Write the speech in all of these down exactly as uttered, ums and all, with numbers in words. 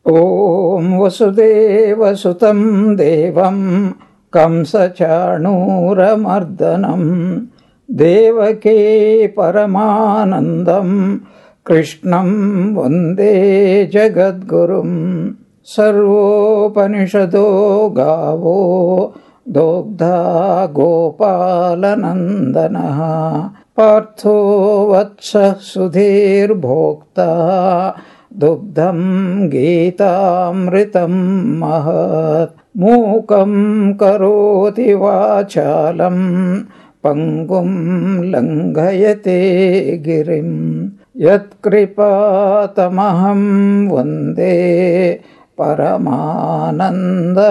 Om Vasudevasutam Devam Kamsachanuramardanam Devake Paramanandam Krishnam Vande Jagadgurum Sarvopanishado Gavo Dogdha Gopalanandana Partho Vatsa Sudhir Bhokta Dugdham Geetamritam Mahat Mukam Karoti Vachalam Pangum Langhayate Girim Yat Kripatamaham Vande Paramananda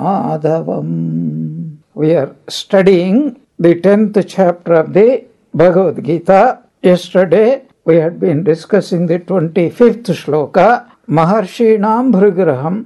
Madhavam. We are studying the tenth chapter of the Bhagavad Gita. Yesterday we had been discussing the twenty-fifth shloka. Maharshinam bhrigraham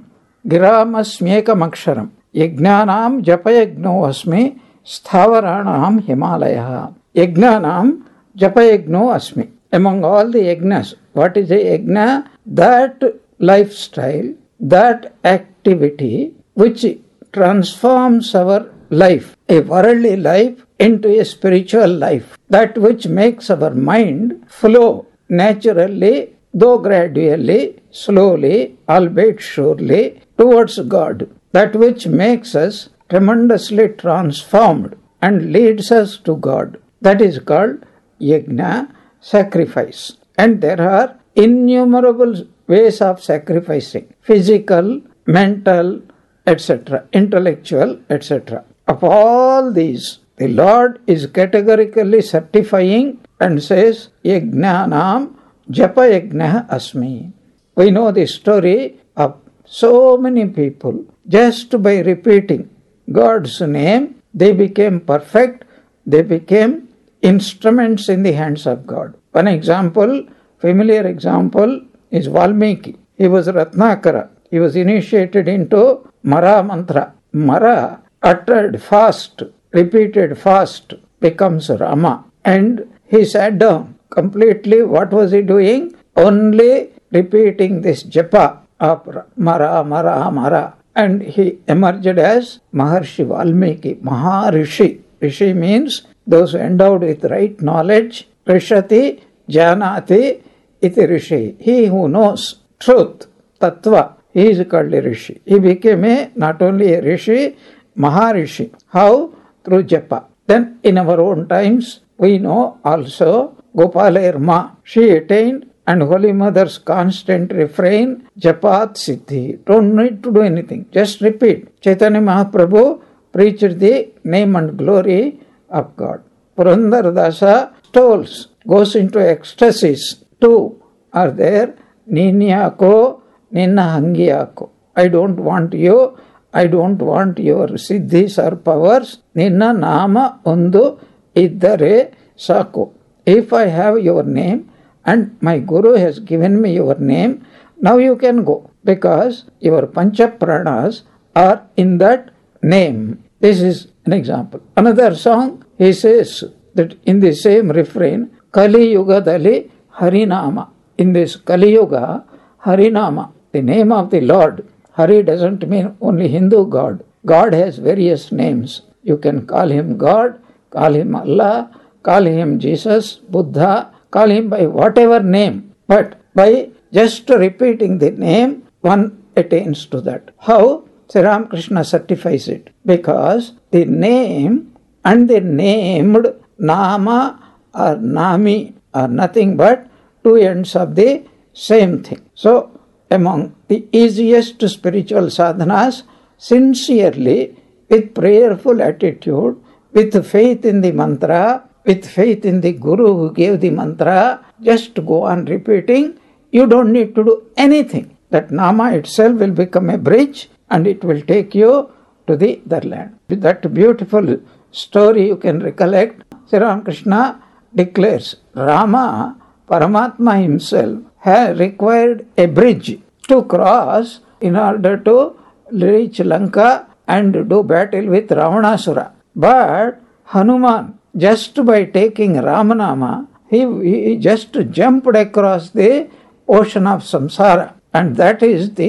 giramasmyekamaksharam yajnanam japayagno asmi sthavaranam himalaya. Yajnanam japayagno asmi. Among all the yajnas, what is a yajna? That lifestyle, that activity which transforms our life, a worldly life, into a spiritual life, that which makes our mind flow naturally, though gradually, slowly, albeit surely, towards God, that which makes us tremendously transformed and leads us to God. That is called yajna, sacrifice. And there are innumerable ways of sacrificing: physical, mental, et cetera, intellectual, et cetera. Of all these, the Lord is categorically certifying and says, Yajnanam Japa Yajna Asmi. We know the story of so many people. Just by repeating God's name, they became perfect. They became instruments in the hands of God. One example, familiar example, is Valmiki. He was Ratnakara. He was initiated into Mara mantra. Mara, uttered fast, repeated fast, becomes Rama. And he sat down completely. What was he doing? Only repeating this japa of Mara, Mara, Mara. And he emerged as Maharshi Valmiki, Maharishi. Rishi means those endowed with right knowledge. Rishati, Janati, iti Rishi. He who knows truth, tattva, he is called a Rishi. He became a, not only a Rishi, Maharishi. How? Through japa. Then in our own times, we know also Gopala Ma. She attained, and Holy Mother's constant refrain, Japat Siddhi. Don't need to do anything. Just repeat. Chaitanya Mahaprabhu preached the name and glory of God. Purandar Dasa stolls, goes into ecstasies. Two are there. Ninyako, Ninna Hangiyako. I don't want you. I don't want your siddhis or powers. Ninna nama undu iddare sako. If I have your name and my Guru has given me your name, now you can go, because your pancha pranas are in that name. This is an example. Another song, he says that in the same refrain, Kali Yuga Dali Harinama. In this Kali Yuga, Harinama, the name of the Lord. Hari doesn't mean only Hindu God. God has various names. You can call him God, call him Allah, call him Jesus, Buddha, call him by whatever name. But by just repeating the name, one attains to that. How? Sri Ramakrishna certifies it. Because the name and the named, Nama or Nami, are nothing but two ends of the same thing. So, among the easiest spiritual sadhanas, sincerely, with prayerful attitude, with faith in the mantra, with faith in the Guru who gave the mantra, just go on repeating. You don't need to do anything. That Nama itself will become a bridge and it will take you to the other land. With that beautiful story you can recollect, Sri Ramakrishna declares, Rama, Paramatma himself, had required a bridge to cross in order to reach Lanka and do battle with Ravanasura. But Hanuman, just by taking Ramanama, he, he just jumped across the ocean of samsara. And that is the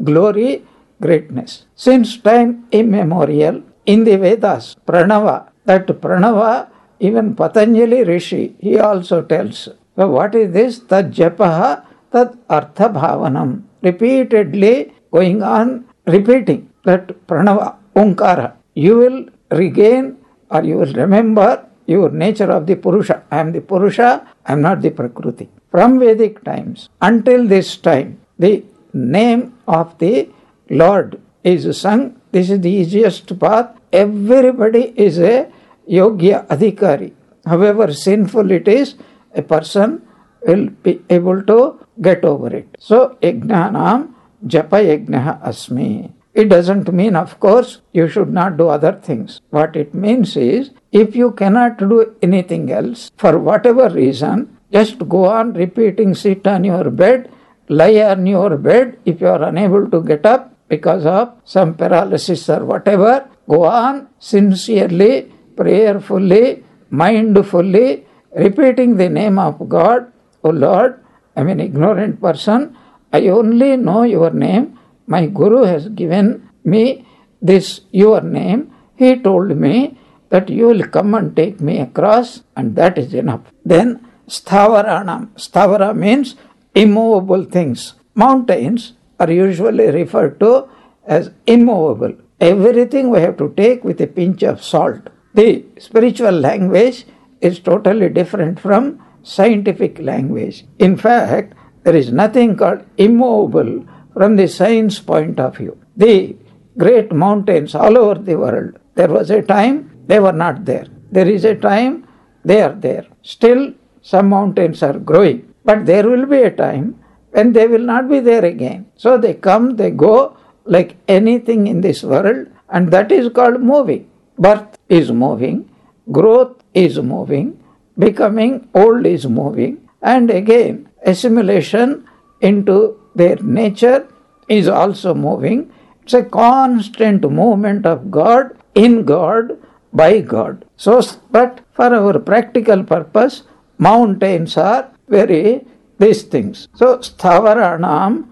glory, greatness. Since time immemorial, in the Vedas, Pranava, that Pranava, even Patanjali Rishi, he also tells. So what is this? Tad japaha, tad artha bhavanam. Repeatedly going on, repeating that Pranava, Omkara. You will regain or you will remember your nature of the Purusha. I am the Purusha, I am not the Prakriti. From Vedic times until this time, the name of the Lord is sung. This is the easiest path. Everybody is a Yogya Adhikari. However sinful it is, a person will be able to get over it. So, Yajnanam Japa Yajnaha Asmi. It doesn't mean, of course, you should not do other things. What it means is, if you cannot do anything else, for whatever reason, just go on repeating, sit on your bed, lie on your bed. If you are unable to get up because of some paralysis or whatever, go on sincerely, prayerfully, mindfully, repeating the name of God. O Lord, I am an ignorant person. I only know your name. My Guru has given me this your name. He told me that you will come and take me across, and that is enough. Then Sthavaranam. Sthavara means immovable things. Mountains are usually referred to as immovable. Everything we have to take with a pinch of salt. The spiritual language is totally different from scientific language. In fact, there is nothing called immovable from the science point of view. The great mountains all over the world, there was a time they were not there. There is a time they are there. Still, some mountains are growing. But there will be a time when they will not be there again. So they come, they go like anything in this world, and that is called moving. Birth is moving, growth is moving, becoming old is moving, and again assimilation into their nature is also moving. It's a constant movement of God, in God, by God. So, but for our practical purpose, mountains are very these things. So, Sthavaranam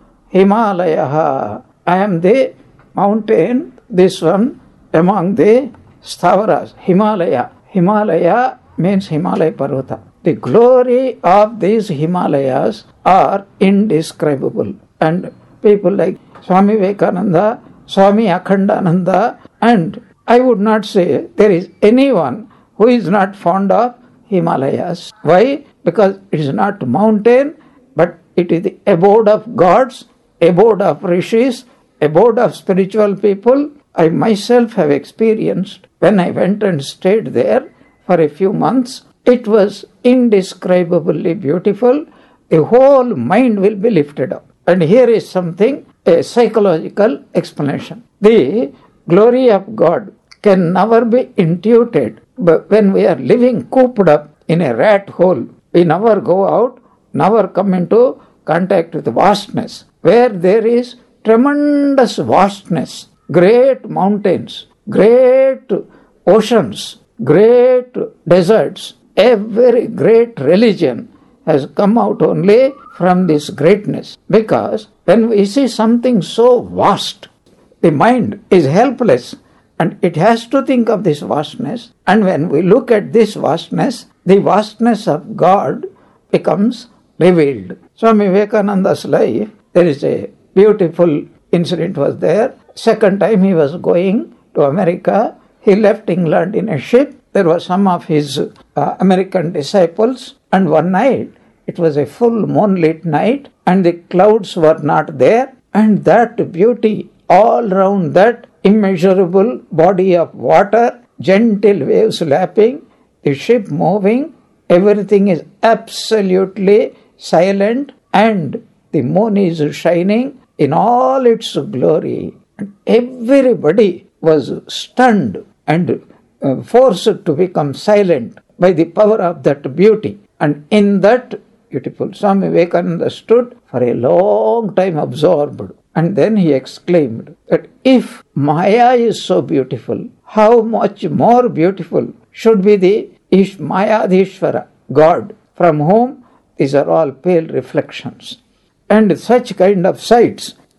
Himalaya. I am the mountain, this one among the Sthavaras, Himalaya. Himalaya means Himalaya Parvata. The glory of these Himalayas are indescribable. And people like Swami Vivekananda, Swami Akhandananda, and I would not say there is anyone who is not fond of Himalayas. Why? Because it is not mountain, but it is the abode of gods, abode of rishis, abode of spiritual people. I myself have experienced when I went and stayed there for a few months. It was indescribably beautiful. The whole mind will be lifted up. And here is something, a psychological explanation. The glory of God can never be intuited, but when we are living cooped up in a rat hole, we never go out, never come into contact with vastness. Where there is tremendous vastness, great mountains, great oceans, great deserts, every great religion has come out only from this greatness. Because when we see something so vast, the mind is helpless and it has to think of this vastness. And when we look at this vastness, the vastness of God becomes revealed. Swami Vivekananda's life, there is a beautiful incident was there. Second time he was going to America, he left England in a ship. There were some of his uh, American disciples, and one night, it was a full moonlit night, and the clouds were not there, and that beauty all round that immeasurable body of water, gentle waves lapping, the ship moving, everything is absolutely silent, and the moon is shining in all its glory. And everybody was stunned and uh, forced to become silent by the power of that beauty. And in that beautiful, Swami Vivekananda stood for a long time absorbed. And then he exclaimed that if Maya is so beautiful, how much more beautiful should be the Ish Mayadhishvara, God, from whom these are all pale reflections. And such kind of sights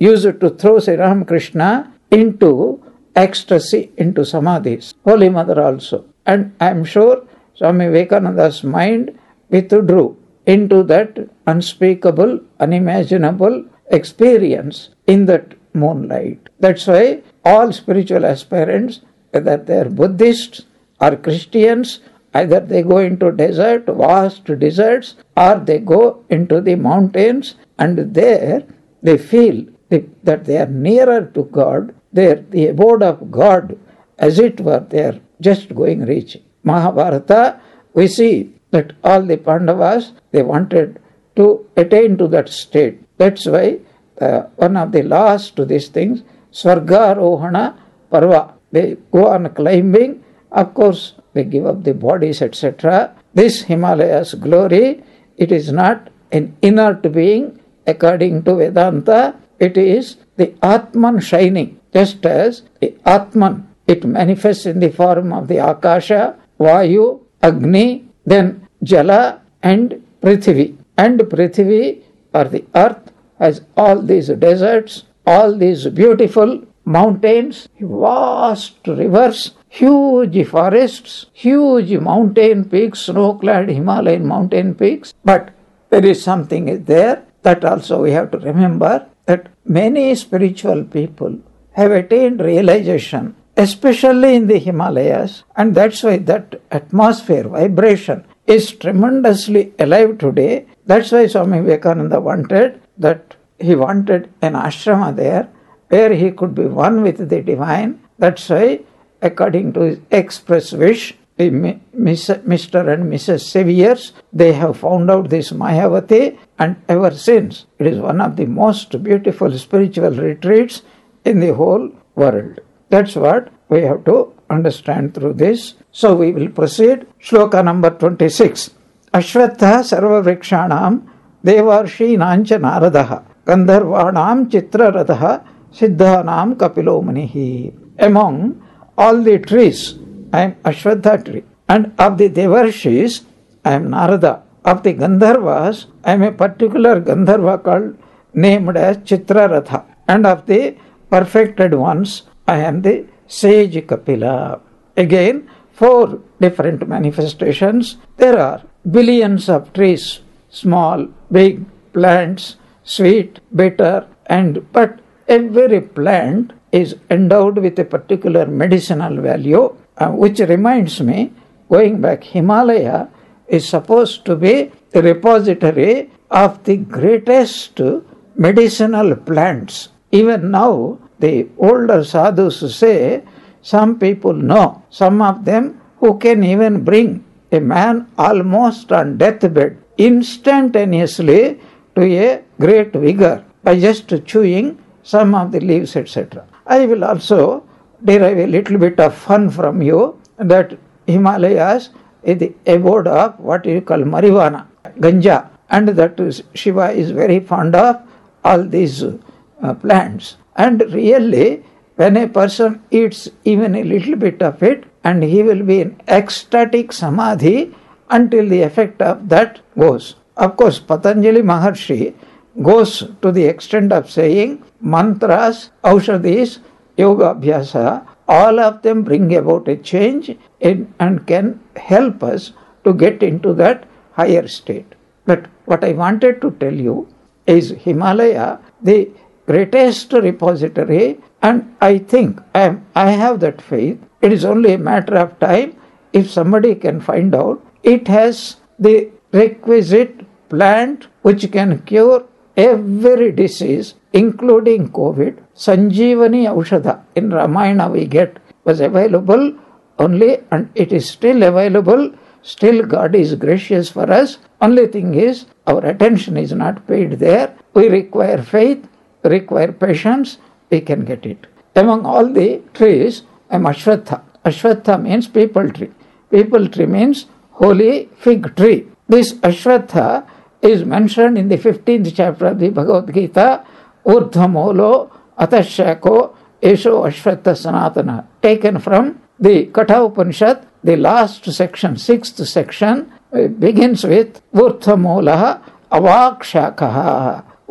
used to throw Sri Ramakrishna into ecstasy, into samadhis. Holy Mother also. And I am sure Swami Vivekananda's mind withdrew into that unspeakable, unimaginable experience in that moonlight. That's why all spiritual aspirants, whether they are Buddhists or Christians, either they go into desert, vast deserts, or they go into the mountains, and there they feel that they are nearer to God, they are the abode of God, as it were, they are just going reaching. Mahabharata, we see that all the Pandavas, they wanted to attain to that state. That's why uh, one of the last to these things, Swargarohana Parva, they go on climbing, of course they give up the bodies, et cetera. This Himalayas glory, it is not an inert being according to Vedanta, it is the Atman shining. Just as the Atman, it manifests in the form of the Akasha, Vayu, Agni, then Jala and Prithvi. And Prithvi, or the earth, has all these deserts, all these beautiful mountains, vast rivers, huge forests, huge mountain peaks, snow-clad Himalayan mountain peaks. But there is something there that also we have to remember, that many spiritual people have attained realization, especially in the Himalayas, and that's why that atmosphere, vibration, is tremendously alive today. That's why Swami Vivekananda wanted that he wanted an ashrama there where he could be one with the divine. That's why, according to his express wish, the Mister and Missus Saviors, they have found out this Mayavati, and ever since it is one of the most beautiful spiritual retreats in the whole world. That's what we have to understand through this. So we will proceed. Shloka number twenty-six. Ashwatha sarva vrikshanam devarshi nancha naradaha gandharvanam chitraradaha siddhanam kapilo manihi. Among all the trees, I am Ashwatha tree, and of the Devarshis, I am Narada. Of the Gandharvas, I am a particular Gandharva called, named as Chitraratha, and of the perfected ones, I am the sage Kapila. Again, four different manifestations. There are billions of trees, small, big, plants, sweet, bitter, and but every plant is endowed with a particular medicinal value, uh, which reminds me, going back, Himalaya is supposed to be the repository of the greatest medicinal plants. Even now, the older sadhus say, some people know, some of them who can even bring a man almost on deathbed instantaneously to a great vigor by just chewing some of the leaves, et cetera. I will also derive a little bit of fun from you that Himalayas is the abode of what you call marijuana, ganja, and that is, Shiva is very fond of all these uh, plants. And really, when a person eats even a little bit of it, and he will be in ecstatic samadhi until the effect of that goes. Of course, Patanjali Maharshi goes to the extent of saying mantras, aushadhis, yoga abhyasa, all of them bring about a change in, and can help us to get into that higher state. But what I wanted to tell you is Himalaya, the greatest repository, and I think I, am, I have that faith. It is only a matter of time if somebody can find out. It has the requisite plant which can cure every disease, including COVID. Sanjeevani Aushadha in Ramayana we get was available only, and it is still available. Still God is gracious for us. Only thing is our attention is not paid there. We require faith, require patience, we can get it. Among all the trees, I am Ashwatha. Ashwatha means people tree. People tree means holy fig tree. This Ashwatha is mentioned in the fifteenth chapter of the Bhagavad Gita, Urdhamolo Atashako Esho Ashwatha Sanatana, taken from the Katha Upanishad. The last section, sixth section, begins with Urdhamolaha Avakshakaha,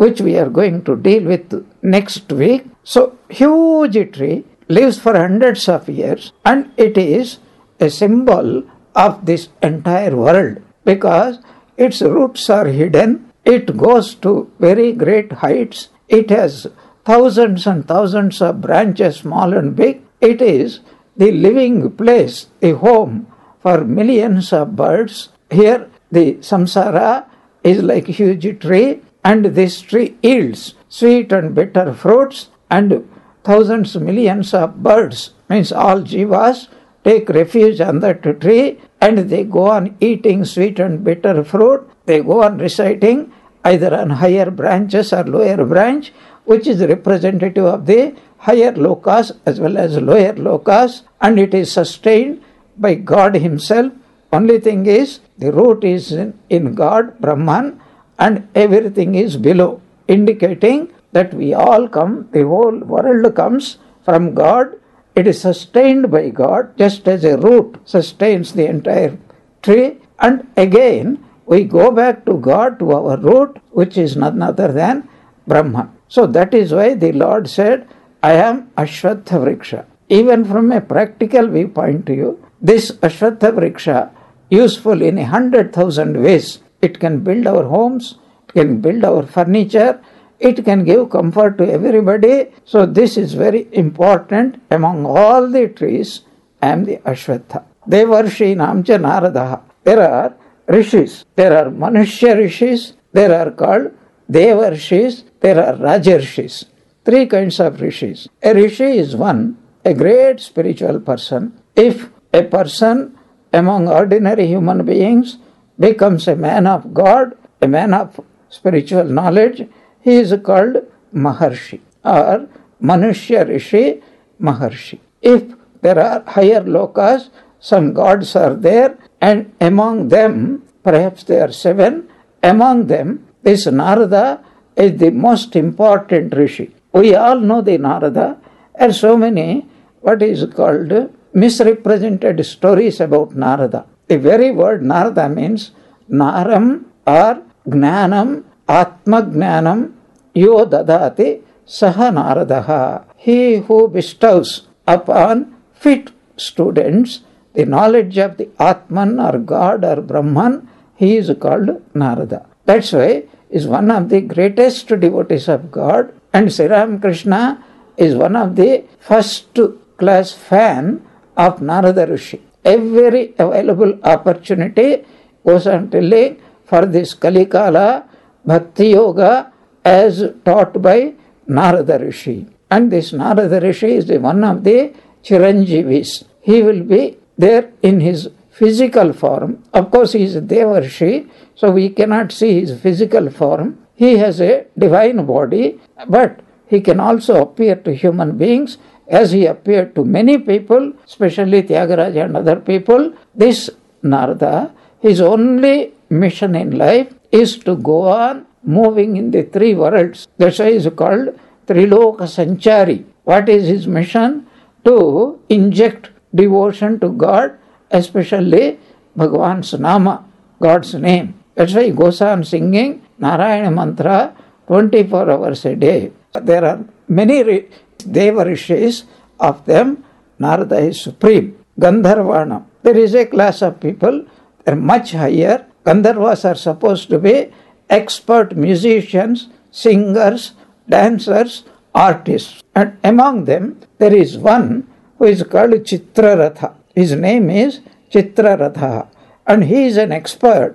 which we are going to deal with next week. So, huge tree lives for hundreds of years, and it is a symbol of this entire world because its roots are hidden. It goes to very great heights. It has thousands and thousands of branches, small and big. It is the living place, the home for millions of birds. Here, the samsara is like a huge tree, and this tree yields sweet and bitter fruits, and thousands, millions of birds, means all jivas, take refuge on that tree, and they go on eating sweet and bitter fruit. They go on reciting either on higher branches or lower branch, which is representative of the higher lokas as well as lower lokas, and it is sustained by God himself. Only thing is, the root is in, in God, Brahman, and everything is below, indicating that we all come, the whole world comes from God. It is sustained by God, just as a root sustains the entire tree. And again, we go back to God, to our root, which is none other than Brahman. So that is why the Lord said, I am Ashwatha Vriksha. Even from a practical viewpoint to you, this Ashwatha Vriksha, useful in a hundred thousand ways. It can build our homes, it can build our furniture, it can give comfort to everybody. So this is very important. Among all the trees, I am the Ashwatha. Devarshi Namcha Naradaha. There are rishis. There are Manushya rishis. There are called Devarshis. There are Rajarshis. Three kinds of rishis. A rishi is one, a great spiritual person. If a person among ordinary human beings becomes a man of God, a man of spiritual knowledge, he is called Maharshi or Manushya Rishi Maharshi. If there are higher lokas, some gods are there, and among them, perhaps there are seven, among them, this Narada is the most important Rishi. We all know the Narada, and so many, what is called, misrepresented stories about Narada. The very word Narada means Naram or Gnanam, Atma Gnanam, Yo Dadati, Saha Naradaha. He who bestows upon fit students the knowledge of the Atman or God or Brahman, he is called Narada. That's why he is one of the greatest devotees of God, and Sri Ramakrishna is one of the first class fan of Narada Rishi. Every available opportunity goes on telling for this Kalikala Bhakti Yoga as taught by Narada Rishi. And this Narada Rishi is one of the Chiranjeevis. He will be there in his physical form. Of course, he is a Devarshi, so we cannot see his physical form. He has a divine body, but he can also appear to human beings as he appeared to many people, especially Tyagaraja and other people. This Narada, his only mission in life is to go on moving in the three worlds. That's why he is called Triloka Sanchari. What is his mission? To inject devotion to God, especially Bhagavan's Nama, God's name. That's why he goes on singing Narayana Mantra twenty-four hours a day. There are many Deva Rishis. Of them, Narada is supreme. Gandharvana. There is a class of people, they are much higher. Gandharvas are supposed to be expert musicians, singers, dancers, artists. And among them, there is one who is called Chitraratha. His name is Chitraratha. And he is an expert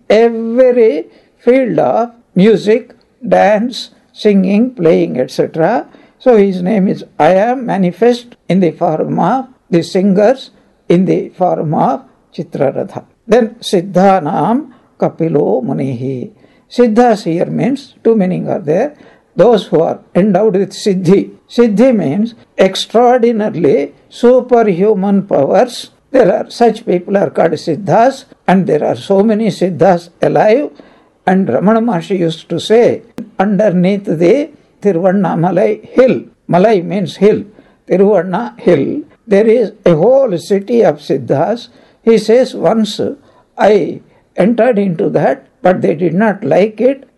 every field of music, dance, singing, playing, et cetera. So his name is I am manifest in the form of the singers, in the form of Chitraratha. Then Siddhanam Kapilo Munihi. Siddhas here means, two meanings are there. Those who are endowed with Siddhi. Siddhi means extraordinarily superhuman powers. There are such people are called Siddhas, and there are so many Siddhas alive. And Ramana Maharshi used to say, underneath the Tiruvannamalai hill, Malai means hill, Tiruvanna hill, there is a whole city of Siddhas. He says, once I entered into that, but they did not like it.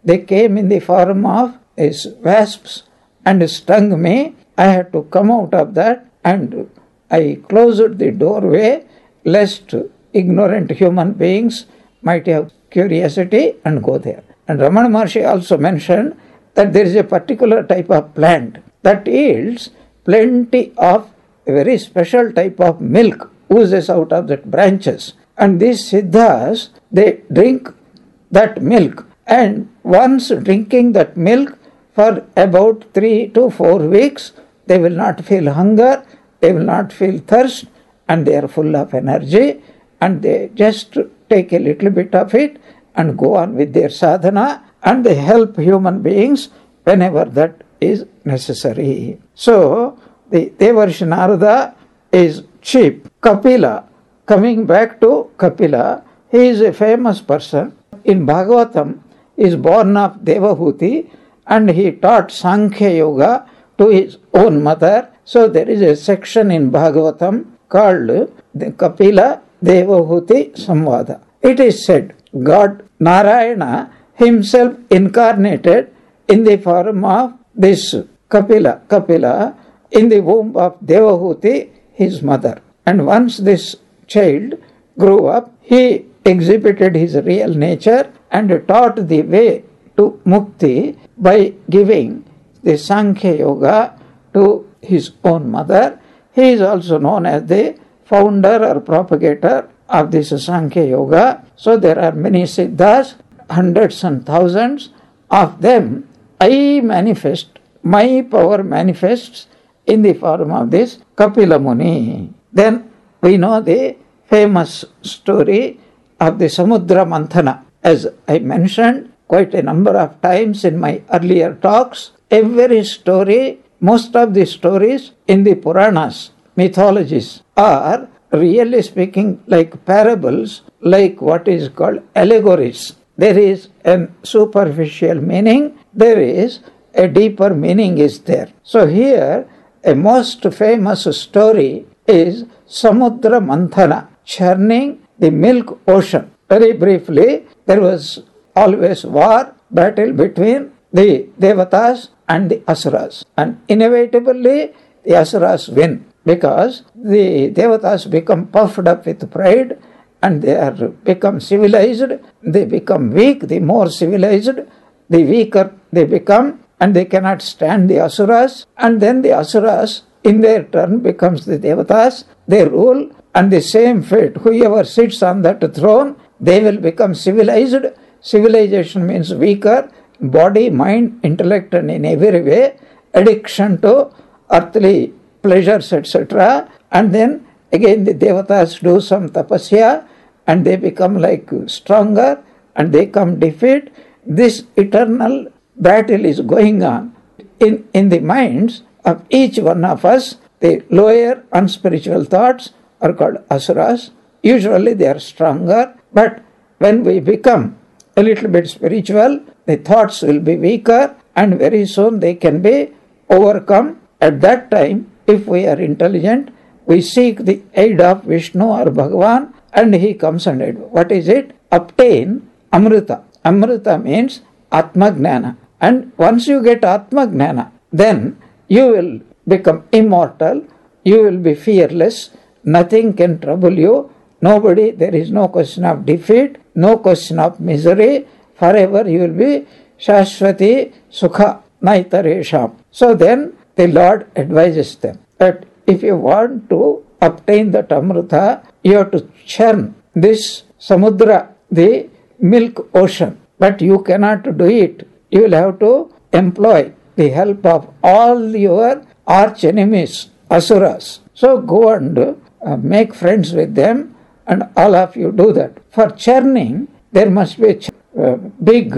they came in the form of these wasps and stung me. I had to come out of that, and I closed the doorway lest ignorant human beings might have curiosity and go there. And Ramana Maharshi also mentioned that there is a particular type of plant that yields plenty of a very special type of milk oozes out of that branches. And these siddhas, they drink that milk, and once drinking that milk for about three to four weeks, they will not feel hunger, they will not feel thirst, and they are full of energy, and they just take a little bit of it and go on with their sadhana, and they help human beings whenever that is necessary. So, the Devarshi Narada is cheap. Kapila, coming back to Kapila, he is a famous person. In Bhagavatam, he is born of Devahuti, and he taught Sankhya Yoga to his own mother. So there is a section in Bhagavatam called the Kapila Devahuti Samvada. It is said, God Narayana himself incarnated in the form of this Kapila, Kapila in the womb of Devahuti, his mother. And once this child grew up, he exhibited his real nature and taught the way to Mukti by giving the Sankhya Yoga to his own mother. He is also known as the founder or propagator of this Sankhya Yoga. So there are many siddhas, hundreds and thousands of them. I manifest, my power manifests in the form of this Kapila Muni. Then we know the famous story of the Samudra Manthana. As I mentioned quite a number of times in my earlier talks, every story, most of the stories in the Puranas, mythologies, are really speaking like parables, like what is called allegories. There is a superficial meaning, there is a deeper meaning is there. So here, a most famous story is Samudra Manthana, churning the milk ocean. Very briefly, there was always war, battle between the Devatas and the Asuras. And inevitably, the Asuras win because the Devatas become puffed up with pride and they are become civilized. They become weak. The more civilized, the weaker they become, and they cannot stand the Asuras. And then the Asuras, in their turn, becomes the Devatas. They rule, and the same fate, whoever sits on that throne, they will become civilized. Civilization means weaker, body, mind, intellect, and in every way, addiction to earthly pleasures, et cetera. And then again the Devatas do some tapasya, and they become like stronger, and they come defeat. This eternal battle is going on in, in the minds of each one of us. The lower unspiritual thoughts are called asuras. Usually they are stronger, but when we become a little bit spiritual, the thoughts will be weaker, and very soon they can be overcome. At that time, if we are intelligent, we seek the aid of Vishnu or Bhagavan, and he comes and aid. What is it? Obtain Amrita. Amrita means Atma Gnana. And once you get Atma Gnana, then you will become immortal, you will be fearless, nothing can trouble you, nobody, there is no question of defeat, no question of misery, forever you will be Shashwati Sukha Naitaresham. So then the Lord advises them that if you want to obtain that Amrita, you have to churn this Samudra, the milk ocean. But you cannot do it. You will have to employ the help of all your arch enemies, Asuras. So go and uh, make friends with them, and all of you do that. For churning, there must be a ch- uh, big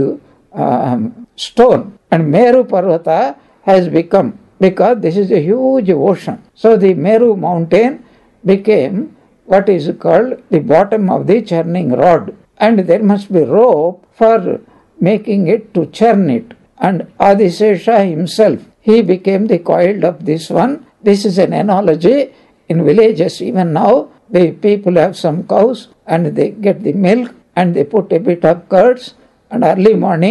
um, stone, and Meru Parvata has become, because this is a huge ocean. So the Meru mountain became what is called the bottom of the churning rod, and there must be rope for making it to churn it. And Adisesha himself, he became the coil of this one. This is an analogy. In villages even now, the people have some cows and they get the milk and they put a bit of curds, and early morning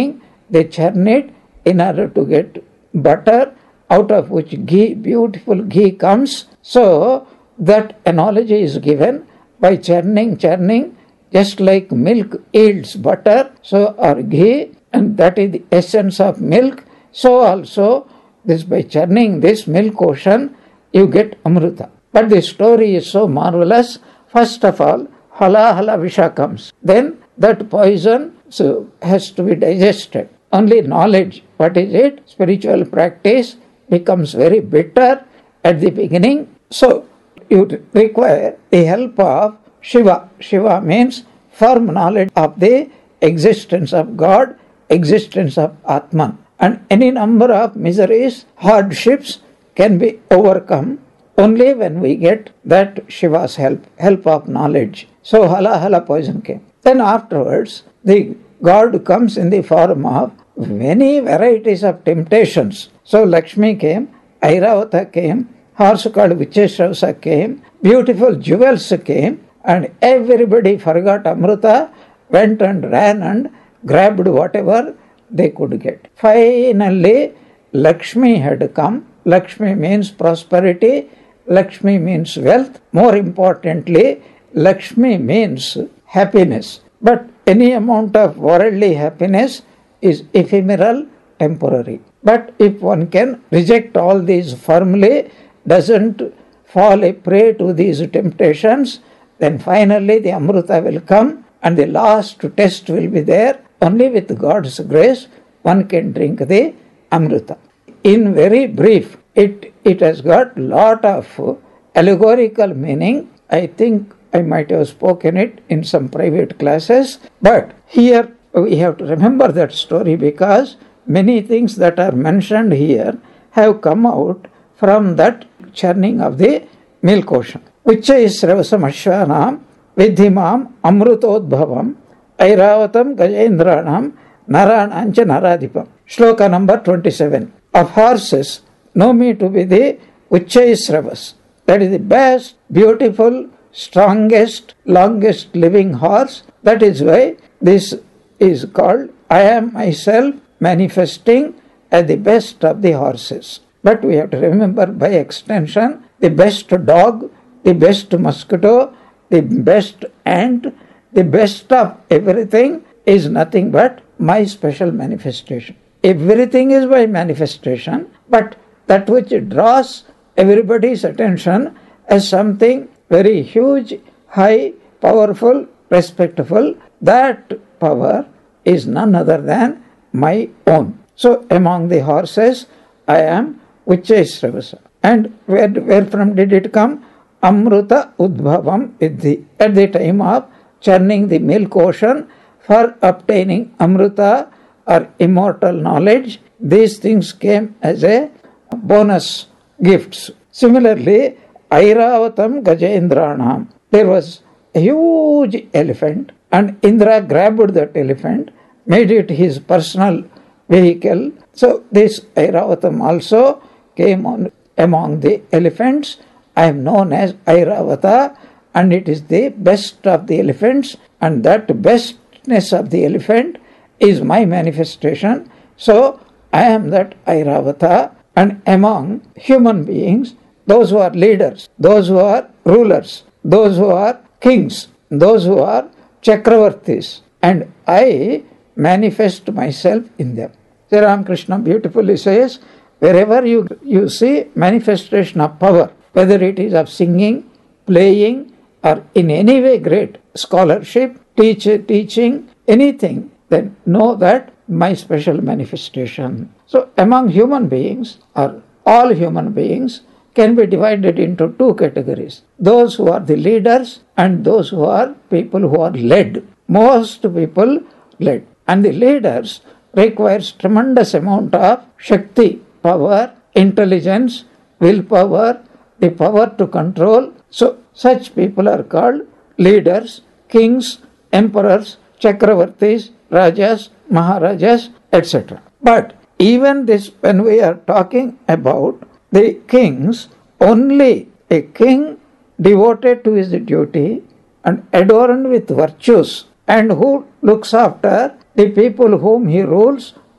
they churn it in order to get butter, out of which ghee, beautiful ghee comes. So that analogy is given by churning, churning, just like milk yields butter, so or ghee, and that is the essence of milk. So also, this by churning this milk ocean, you get amrita. But the story is so marvelous. First of all, hala hala visha comes. Then that poison so has to be digested. Only knowledge, what is it? Spiritual practice becomes very bitter at the beginning. So you require the help of Shiva. Shiva means firm knowledge of the existence of God, existence of Atman. And any number of miseries, hardships can be overcome only when we get that Shiva's help, help of knowledge. So hala hala poison came. Then afterwards, the God comes in the form of many varieties of temptations. So Lakshmi came, Airavata came, horse called Vicheshravasa came, beautiful jewels came, and everybody forgot Amrita, went and ran and grabbed whatever they could get. Finally, Lakshmi had come. Lakshmi means prosperity, Lakshmi means wealth. More importantly, Lakshmi means happiness. But any amount of worldly happiness is ephemeral, temporary. But if one can reject all these firmly, doesn't fall a prey to these temptations, then finally the Amrita will come and the last test will be there. Only with God's grace one can drink the Amrita. In very brief, it, it has got lot of allegorical meaning. I think I might have spoken it in some private classes, but here we have to remember that story because many things that are mentioned here have come out from that churning of the milk ocean. Uchchaisravasam ashvanam vidhimam amrutodbhavam airavatam gajendranam naranancha naradipam. Shloka number twenty-seven. Of horses, know me to be the Uchchaisravas. That is the best, beautiful, strongest, longest living horse. That is why this is called I am myself manifesting as the best of the horses. But we have to remember by extension, the best dog, the best mosquito, the best ant, the best of everything is nothing but my special manifestation. Everything is my manifestation, but that which draws everybody's attention as something very huge, high, powerful, respectful, that power is none other than my own. So among the horses, I am Uchchaisravasa. And where, where from did it come? Amruta Udbhavam Vidhi. At the time of churning the milk ocean for obtaining Amruta or immortal knowledge, these things came as a bonus gifts. Similarly, Airavatam Gajendranam. There was a huge elephant and Indra grabbed that elephant, made it his personal vehicle. So this Airavatam also came on among the elephants. I am known as Airavata and it is the best of the elephants, and that bestness of the elephant is my manifestation. So I am that Airavata, and among human beings, those who are leaders, those who are rulers, those who are kings, those who are Chakravartis, and I manifest myself in them. Sri Ramakrishna beautifully says, wherever you, you see manifestation of power, whether it is of singing, playing, or in any way great scholarship, teach, teaching, anything, then know that my special manifestation. So among human beings, or all human beings, can be divided into two categories. Those who are the leaders and those who are people who are led. Most people led. And the leaders requires tremendous amount of Shakti, power, intelligence, willpower, the power to control. So such people are called leaders, kings, emperors, Chakravartis, Rajas, Maharajas, et cetera. But even this, when we are talking about the kings, only a king devoted to his duty and adorned with virtues and who looks after the people whom he rules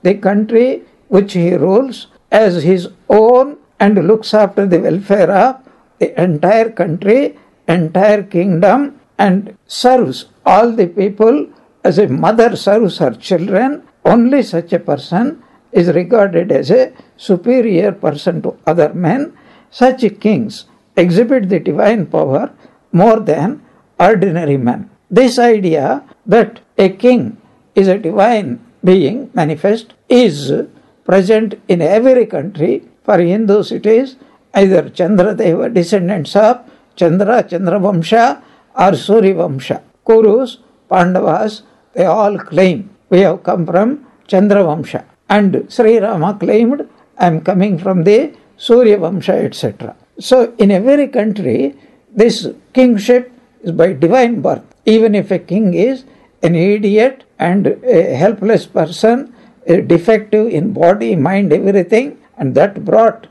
the country which he rules as his own and looks after the welfare of the entire country, entire kingdom, and serves all the people as a mother serves her children, only such a person is regarded as a superior person to other men. Such kings exhibit the divine power more than ordinary men. This idea that a king is a divine being manifest is present in every country. For Hindus it is either Chandradeva, descendants of Chandra, Chandravamsha, or Suryavamsha. Kurus, Pandavas, they all claim we have come from Chandravamsha. And Sri Rama claimed, I am coming from the Suryavamsha, et cetera. So in every country, this kingship is by divine birth. Even if a king is an idiot and a helpless person, a defective in body, mind, everything, and that brought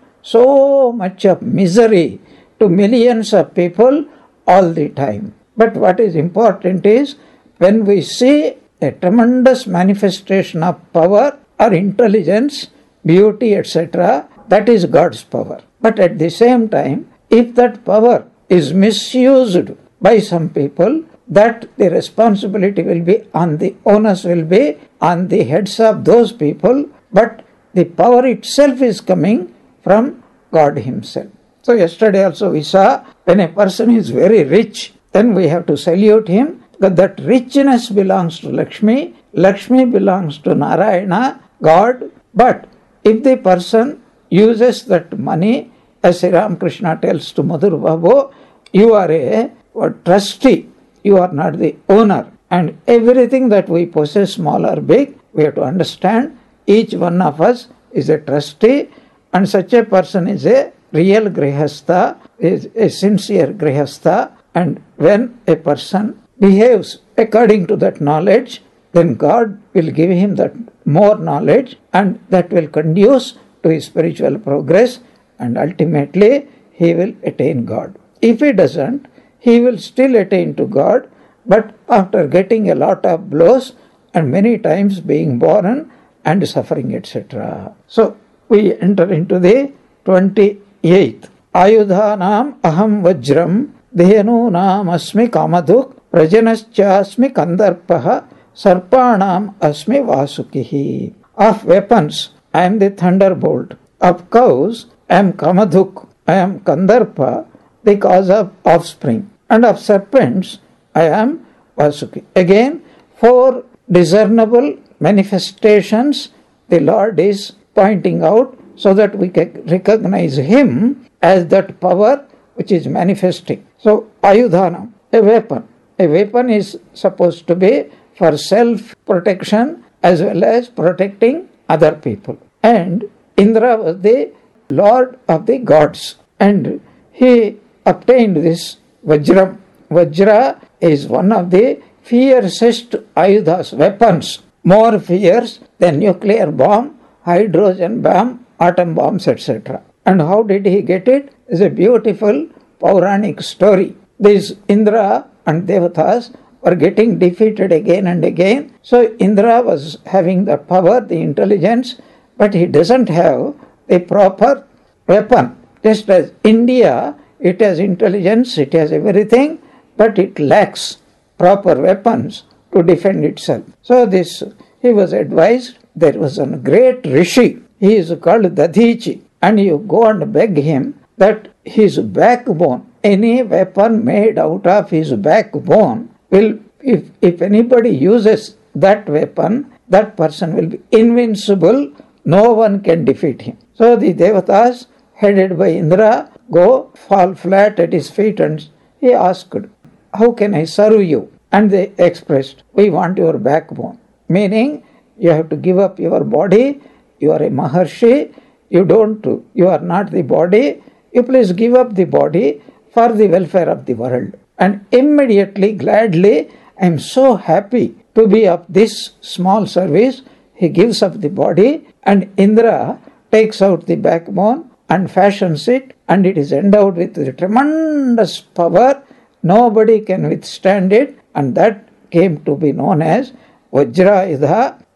so much of misery to millions of people all the time. But what is important is when we see a tremendous manifestation of power or intelligence, beauty, et cetera, that is God's power. But at the same time, if that power is misused by some people, that the responsibility will be on the onus will be on the heads of those people, but the power itself is coming from God Himself. So yesterday also we saw when a person is very rich, then we have to salute him, because that richness belongs to Lakshmi, Lakshmi belongs to Narayana, God. But if the person uses that money, as Sri Ramakrishna tells to Madhur Babu, you are a, a trustee, you are not the owner. And everything that we possess, small or big, we have to understand each one of us is a trustee, and such a person is a real grihastha, is a sincere grihastha. And when a person behaves according to that knowledge, then God will give him that more knowledge, and that will conduce to his spiritual progress, and ultimately he will attain God. If he doesn't, he will still attain to God, but after getting a lot of blows and many times being born and suffering, et cetera. So we enter into the twenty-eighth. Ayudhanam aham vajram dhenunam asmi kamaduk prajanascha kandarpaha sarpanam asmi vasukihi. Of weapons, I am the thunderbolt. Of cows, I am kamaduk. I am kandarpa, the cause of offspring. And of serpents, I am Vasuki. Again, four discernible manifestations the Lord is pointing out so that we can recognize Him as that power which is manifesting. So, Ayudhanam, a weapon. A weapon is supposed to be for self-protection as well as protecting other people. And Indra was the lord of the gods, and he obtained this Vajra. Vajra is one of the fiercest ayudhas, weapons, more fierce than nuclear bomb, hydrogen bomb, atom bombs, et cetera. And how did he get it? It's a beautiful Puranic story. These Indra and Devatas were getting defeated again and again. So Indra was having the power, the intelligence, but he doesn't have the proper weapon. Just as India, it has intelligence, it has everything, but it lacks proper weapons to defend itself. So this, he was advised, there was a great rishi, he is called Dadhichi, and you go and beg him that his backbone, any weapon made out of his backbone, will, if, if anybody uses that weapon, that person will be invincible, no one can defeat him. So the Devatas, headed by Indra, go fall flat at his feet, and he asked, how can I serve you? And they expressed, we want your backbone. Meaning, you have to give up your body, you are a Maharshi, you don't, you are not the body, you please give up the body for the welfare of the world. And immediately, gladly, I am so happy to be of this small service. He gives up the body, and Indra takes out the backbone and fashions it, and it is endowed with the tremendous power. Nobody can withstand it, and that came to be known as Vajrayudha.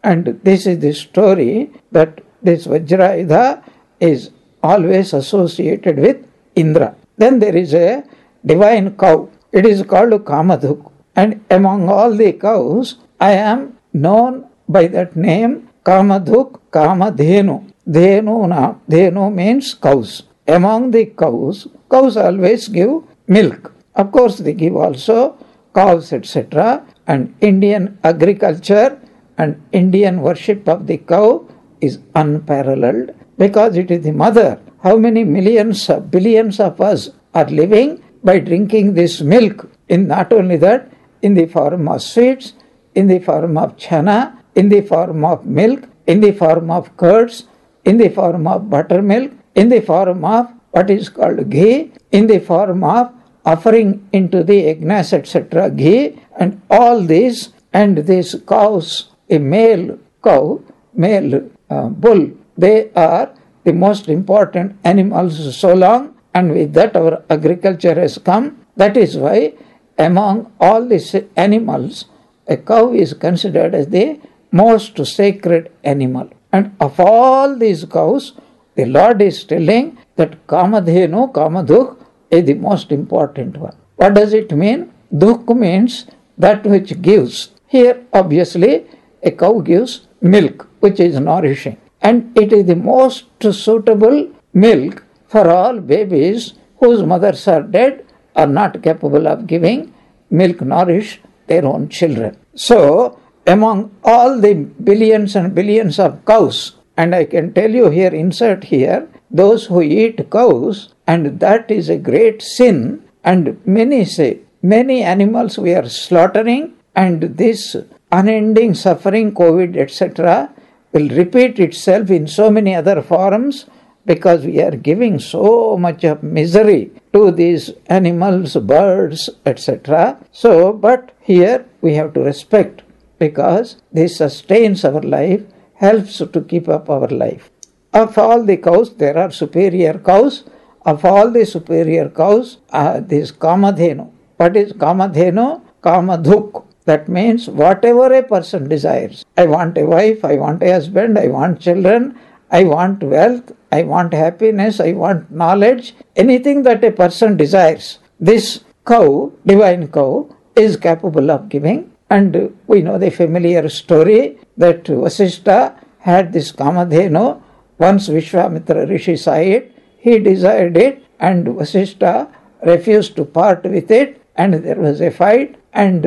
And this is the story that this Vajrayudha is always associated with Indra. Then there is a divine cow. It is called Kamadhuk. And among all the cows, I am known by that name Kamadhuk, Kamadhenu. Dhenu na. Dhenu means cows. Among the cows, cows always give milk. Of course, they give also cows, et cetera. And Indian agriculture and Indian worship of the cow is unparalleled because it is the mother. How many millions of billions of us are living by drinking this milk? In not only that, in the form of sweets, in the form of chana, in the form of milk, in the form of curds, in the form of buttermilk, in the form of what is called ghee, in the form of offering into the yajnas, et cetera, ghee, and all these, and these cows, a male cow, male uh, bull, they are the most important animals so long, and with that our agriculture has come. That is why among all these animals, a cow is considered as the most sacred animal. And of all these cows, the Lord is telling that Kamadhenu, Kamadhuk is the most important one. What does it mean? Dhuk means that which gives. Here, obviously, a cow gives milk, which is nourishing. And it is the most suitable milk for all babies whose mothers are dead or not capable of giving milk, nourish their own children. So, among all the billions and billions of cows, and I can tell you here, insert here, those who eat cows, and that is a great sin, and many say, many animals we are slaughtering, and this unending suffering, COVID, et cetera, will repeat itself in so many other forms because we are giving so much of misery to these animals, birds, et cetera. So, but here we have to respect because this sustains our life, helps to keep up our life. Of all the cows, there are superior cows. Of all the superior cows, uh, this Kamadhenu. What is Kamadhenu? Kamadhuk. That means whatever a person desires. I want a wife, I want a husband, I want children, I want wealth, I want happiness, I want knowledge. Anything that a person desires, this cow, divine cow, is capable of giving. And we know the familiar story that Vasishtha had this Kamadhenu. Once Vishwamitra Rishi saw it, he desired it, and Vasishtha refused to part with it, and there was a fight, and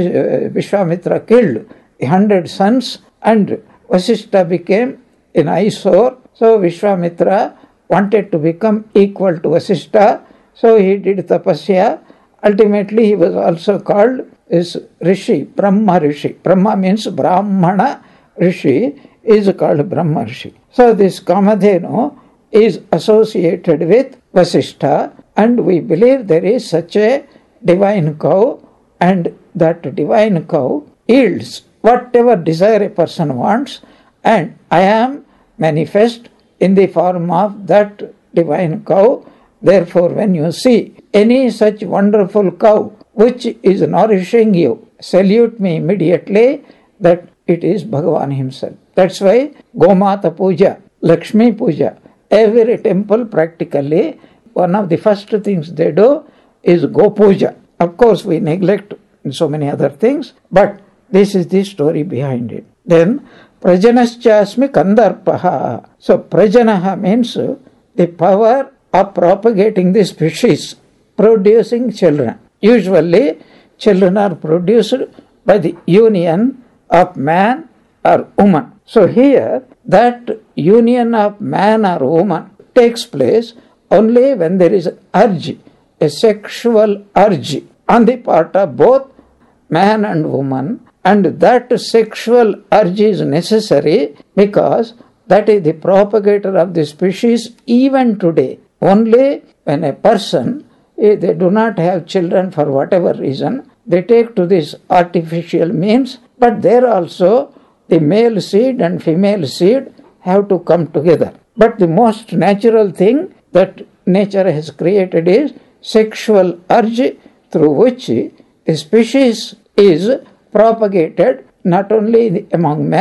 Vishwamitra killed a hundred sons, and Vasishtha became an eyesore. So Vishwamitra wanted to become equal to Vasishtha, so he did tapasya. Ultimately, he was also called is Rishi, Brahma Rishi. Brahma means Brahmana Rishi is called Brahma Rishi. So this Kamadhenu is associated with Vasishtha, and we believe there is such a divine cow, and that divine cow yields whatever desire a person wants, and I am manifest in the form of that divine cow. Therefore, when you see any such wonderful cow which is nourishing you, salute me immediately that it is Bhagavan himself. That's why Gomata Puja, Lakshmi Puja, every temple practically, one of the first things they do is Go Puja. Of course, we neglect so many other things, but this is the story behind it. Then, Prajanascha Kandarpaha. So, Prajanaha means the power of propagating the species, producing children. Usually, children are produced by the union of man or woman. So here, that union of man or woman takes place only when there is urge, a sexual urge on the part of both man and woman, and that sexual urge is necessary because that is the propagator of the species even today. Only when a person, if they do not have children for whatever reason, they take to this artificial means, but there also the male seed and female seed have to come together. But the most natural thing that nature has created is sexual urge through which the species is propagated not only among men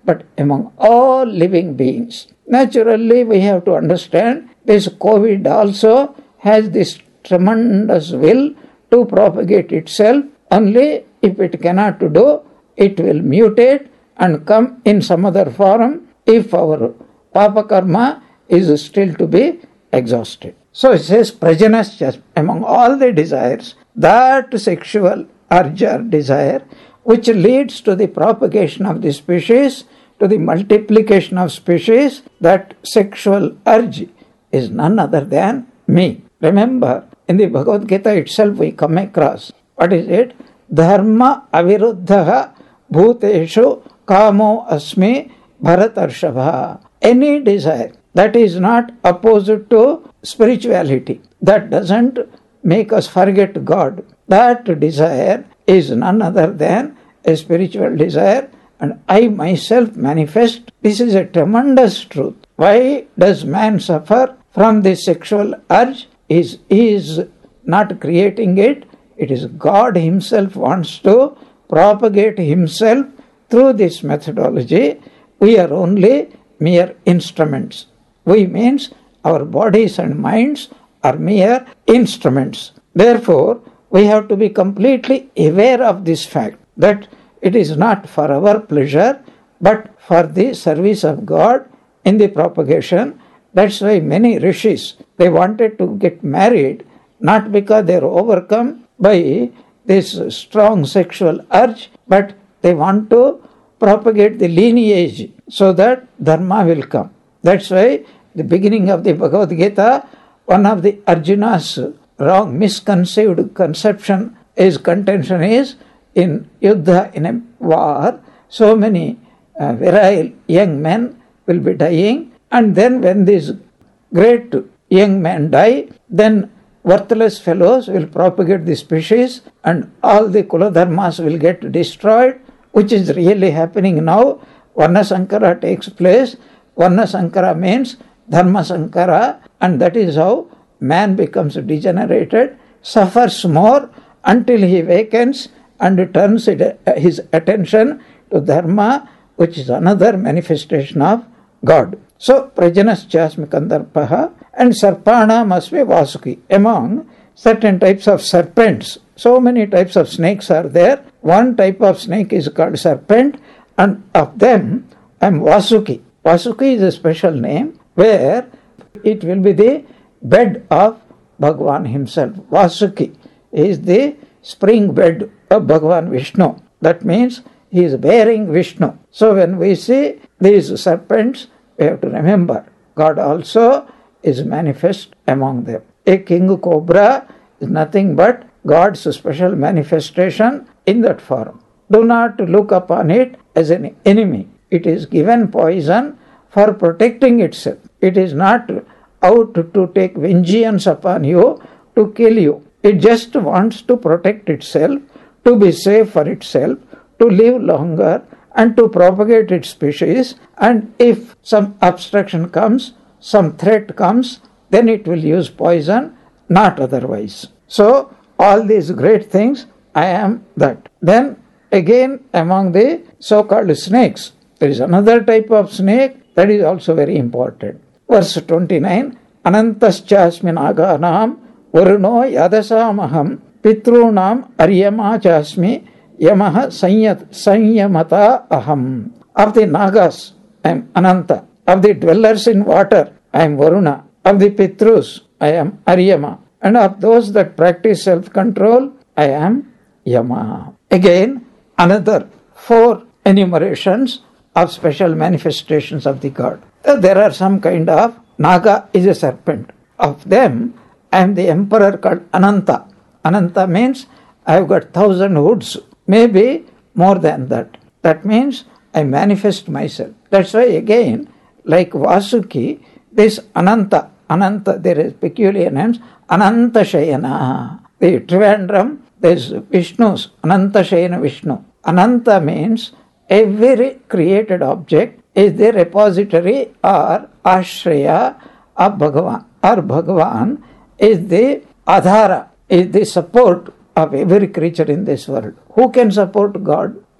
but among all living beings. Naturally, we have to understand this COVID also has this tremendous will to propagate itself. Only if it cannot do, it will mutate and come in some other form if our papa karma is still to be exhausted. So it says, prajanascha, among all the desires, that sexual urge or desire which leads to the propagation of the species, to the multiplication of species, that sexual urge is none other than me. Remember, in the Bhagavad Gita itself we come across, what is it? Dharma aviruddhaha bhuteshu kamo asmi bharatarshava. Any desire that is not opposite to spirituality, that doesn't make us forget God, that desire is none other than a spiritual desire, and I myself manifest. This is a tremendous truth. Why does man suffer from this sexual urge? Is is not creating it. It is God himself wants to propagate himself through this methodology. We are only mere instruments. We means our bodies and minds are mere instruments. Therefore, we have to be completely aware of this fact that it is not for our pleasure but for the service of God in the propagation. That's why many rishis, they wanted to get married not because they are overcome by this strong sexual urge, but they want to propagate the lineage so that dharma will come. That's why the beginning of the Bhagavad Gita, one of the Arjuna's wrong, misconceived conception is contention is in Yuddha, in a war, so many uh, virile young men will be dying, and then when these great young men die, then worthless fellows will propagate the species and all the Kuladharmas will get destroyed, which is really happening now. Varna Sankara takes place. Varna Sankara means Dharma Sankara, and that is how man becomes degenerated, suffers more until he awakens and turns it, uh, his attention to Dharma, which is another manifestation of God. So, prajanascha kandarpaha, and sarpana must be vasuki. Among certain types of serpents, so many types of snakes are there. One type of snake is called serpent, and of them I am vasuki. Vasuki is a special name where it will be the bed of Bhagavan himself. Vasuki is the spring bed of Bhagavan Vishnu. That means he is bearing Vishnu. So when we see these serpents, we have to remember God also is manifest among them. A king cobra is nothing but God's special manifestation in that form. Do not look upon it as an enemy. It is given poison for protecting itself. It is not out to take vengeance upon you, to kill you. It just wants to protect itself, to be safe for itself, to live longer and to propagate its species. And if some obstruction comes, some threat comes, then it will use poison, not otherwise. So, all these great things, I am that. Then again, among the so-called snakes, there is another type of snake that is also very important. Verse twenty-nine, Anantaschasmi naganam varuno yadasamaham pitrunam aryama chasmi yamaha sanyat sanyamata aham. Of the nagas, I am Ananta. Of the dwellers in water, I am Varuna. Of the Pitrus, I am Aryama. And of those that practice self-control, I am Yama. Again, another four enumerations of special manifestations of the God. There are some kind of, Naga is a serpent. Of them, I am the emperor called Ananta. Ananta means I have got thousand hoods, maybe more than that. That means I manifest myself. That's why again, like Vasuki, this Ananta, Ananta, there is peculiar names, Ananta Shayana. The Trivandrum, there is Vishnu's, Ananta Shayana Vishnu. Ananta means every created object is the repository or Ashraya of Bhagavan. Or Bhagavan is the Adhara, is the support of every creature in this world. Who can support God?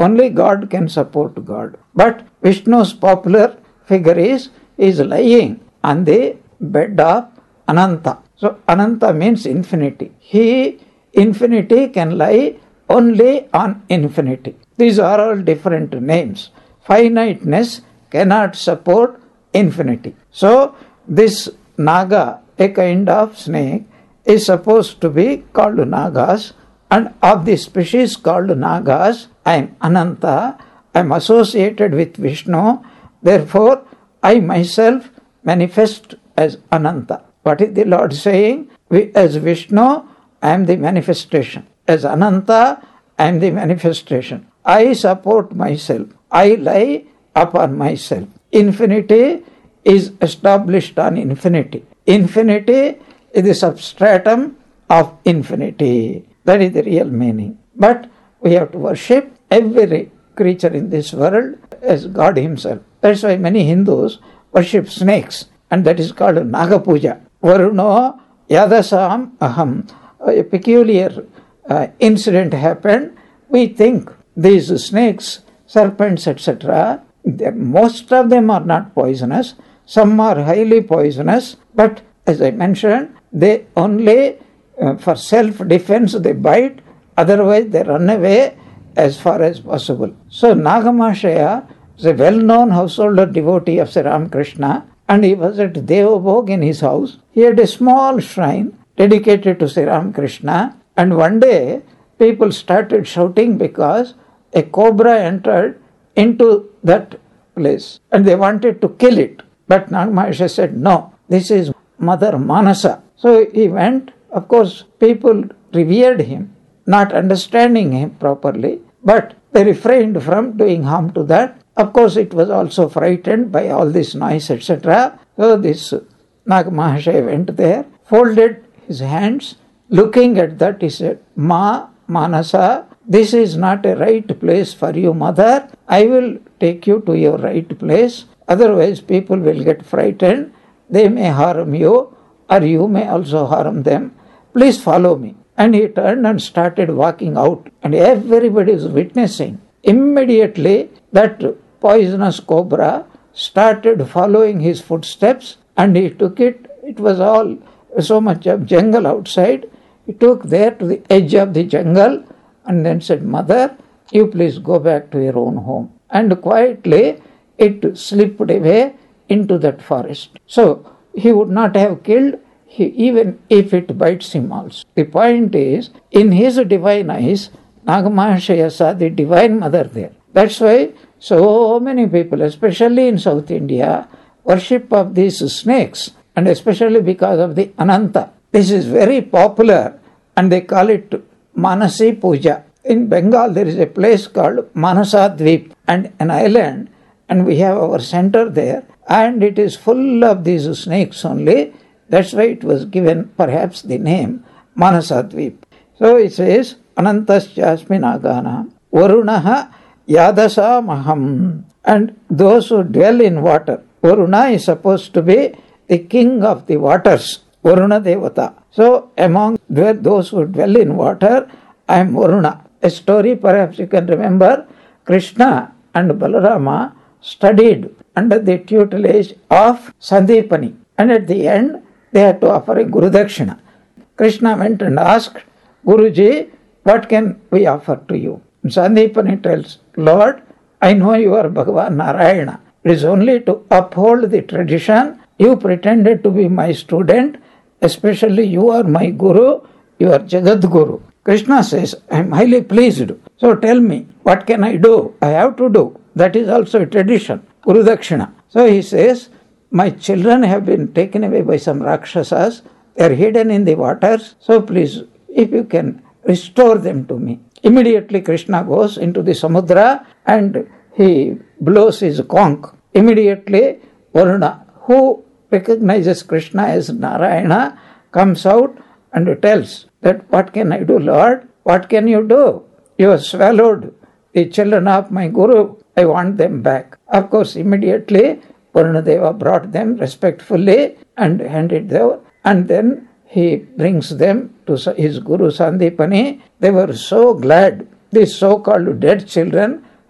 only God can support God. But Vishnu's popular figure is, is lying on the bed of Ananta. So Ananta means infinity. He, infinity, can lie only on infinity. These are all different names. Finiteness cannot support infinity. So this Naga, a kind of snake, is supposed to be called Nagas, and of the species called Nagas, I am Ananta, I am associated with Vishnu, therefore I myself manifest as Ananta. What is the Lord saying? As Vishnu, I am the manifestation. As Ananta, I am the manifestation. I support myself. I lie upon myself. Infinity is established on infinity. Infinity is the substratum of infinity. That is the real meaning. But we have to worship every creature in this world as God himself. That's why many Hindus worship snakes, and that is called Naga Puja. Varuno Yadasam Aham. A peculiar uh, incident happened. We think these snakes, serpents, et cetera, most of them are not poisonous. Some are highly poisonous, but as I mentioned, they only uh, for self-defense they bite, otherwise they run away as far as possible. So Nagamashaya is a well-known householder devotee of Sri Ramakrishna, and he was at Devabhog in his house. He had a small shrine dedicated to Sri Ramakrishna, and one day people started shouting because a cobra entered into that place and they wanted to kill it. But Nagamashaya said, no, this is Mother Manasa. So he went. Of course, people revered him, not understanding him properly, but they refrained from doing harm to that. Of course, it was also frightened by all this noise, et cetera. So this Nagamashaya went there, folded his hands, looking at that, he said, Ma Manasa, this is not a right place for you, mother. I will take you to your right place. Otherwise, people will get frightened. They may harm you, or you may also harm them. Please follow me. And he turned and started walking out, and everybody is witnessing. Immediately, that poisonous cobra started following his footsteps, and he took it. It was all so much of jungle outside. He took there to the edge of the jungle and then said, Mother, you please go back to your own home. And quietly it slipped away into that forest. So he would not have killed he, even if it bites him also. The point is, in his divine eyes, Nagamashaya saw the divine mother there. That's why so many people, especially in South India, worship of these snakes, and especially because of the Ananta. This is very popular, and they call it Manasi Puja. In Bengal, there is a place called Manasadweep, and an island, and we have our center there, and it is full of these snakes only. That's why it was given perhaps the name Manasadweep. So it says, Anantasyasmi Nagana, Varunaha Yadasa Maham. And those who dwell in water, Varuna is supposed to be the king of the waters, Varuna Devata. So among those who dwell in water, I am Varuna. A story perhaps you can remember, Krishna and Balarama studied under the tutelage of Sandipani, and at the end they had to offer a Guru Dakshina. Krishna went and asked, Guruji, what can we offer to you? Sandipani tells, Lord, I know you are Bhagavan Narayana. It is only to uphold the tradition. You pretended to be my student, especially you are my Guru, you are Jagat Guru. Krishna says, I am highly pleased. So tell me, what can I do? I have to do. That is also a tradition, Guru Dakshina. So he says, my children have been taken away by some Rakshasas. They are hidden in the waters. So please, if you can restore them to me. Immediately Krishna goes into the Samudra and he blows his conch. Immediately Varuna, who recognizes Krishna as Narayana, comes out and tells that, what can I do, Lord? What can you do? You have swallowed the children of my Guru. I want them back. Of course, immediately Varunadeva brought them respectfully and handed them, and then he brings them to his Guru Sandipani. They were so glad. These so-called dead children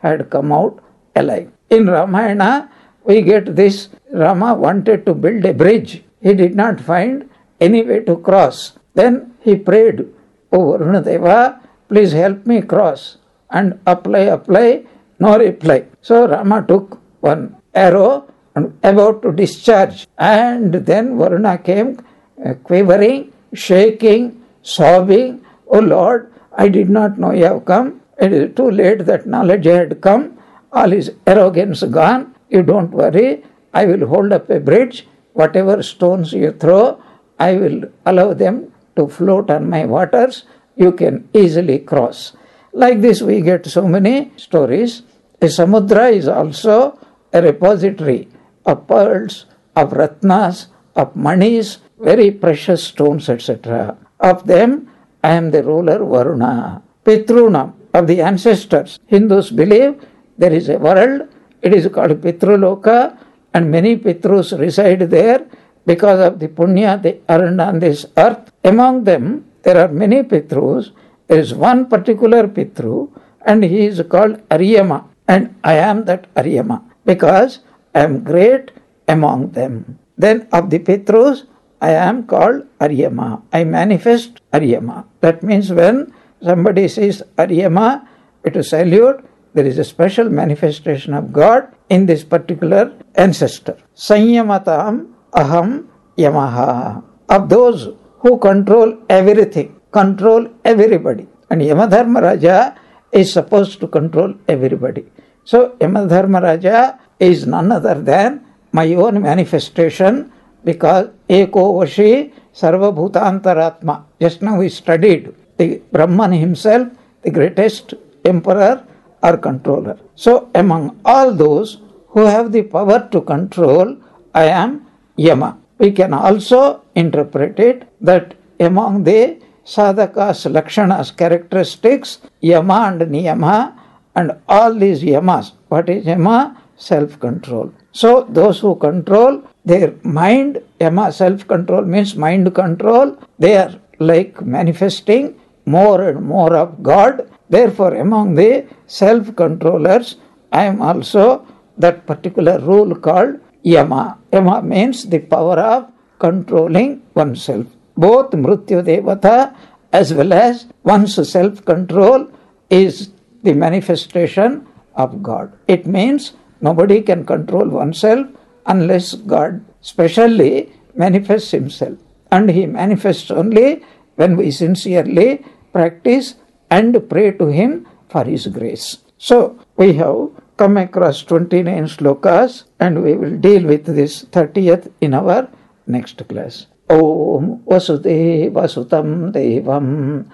had come out alive. In Ramayana, we get this: Rama wanted to build a bridge. He did not find any way to cross. Then he prayed, "Oh Varunadeva, please help me cross." And apply, apply, no reply. So Rama took one arrow and about to discharge. And then Varuna came uh, quivering, shaking, sobbing, "Oh Lord, I did not know you have come. It is too late, that knowledge had come. All his arrogance gone. You don't worry. I will hold up a bridge. Whatever stones you throw, I will allow them to float on my waters. You can easily cross." Like this we get so many stories. A samudra is also a repository of pearls, of ratnas, of manis, very precious stones, et cetera. Of them, I am the ruler Varuna. Pitrunam, of the ancestors. Hindus believe there is a world, it is called Pitruloka, and many Pitrus reside there because of the punya they earned on this earth. Among them, there are many Pitrus. There is one particular Pitru, and he is called Aryama. And I am that Aryama, because I am great among them. Then of the Pitrus, I am called Aryama. I manifest Aryama. That means when somebody says Aryama, it is salute. There is a special manifestation of God in this particular ancestor. Sanyamatam aham yamaha. Of those who control everything, control everybody. And Yamadharmaraja is supposed to control everybody. So Yamadharmaraja is none other than my own manifestation, because Eko Vashi Sarva Bhutantaratma. Just now we studied the Brahman himself, the greatest emperor or controller. So among all those who have the power to control, I am Yama. We can also interpret it that among the sadhakas, lakshanas, characteristics, Yama and Niyama, and all these Yamas. What is Yama? Self-control. So those who control their mind, Yama, self-control means mind control, they are like manifesting more and more of God. Therefore, among the self-controllers, I am also that particular rule called Yama. Yama means the power of controlling oneself. Both Mrityu Devata as well as one's self-control is the manifestation of God. It means nobody can control oneself unless God specially manifests himself. And he manifests only when we sincerely practice and pray to him for his grace. So we have come across twenty-nine slokas, and we will deal with this thirtieth in our next class. Om Vasudeva Sutam Devam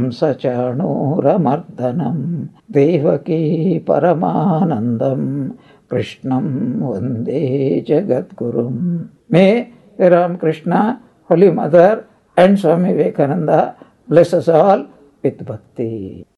Kamsachanuramardanam Devaki Paramanandam Krishnam Vande Jagadgurum. May the Ram Krishna, Holy Mother, and Swami Vivekananda bless us all with bhakti.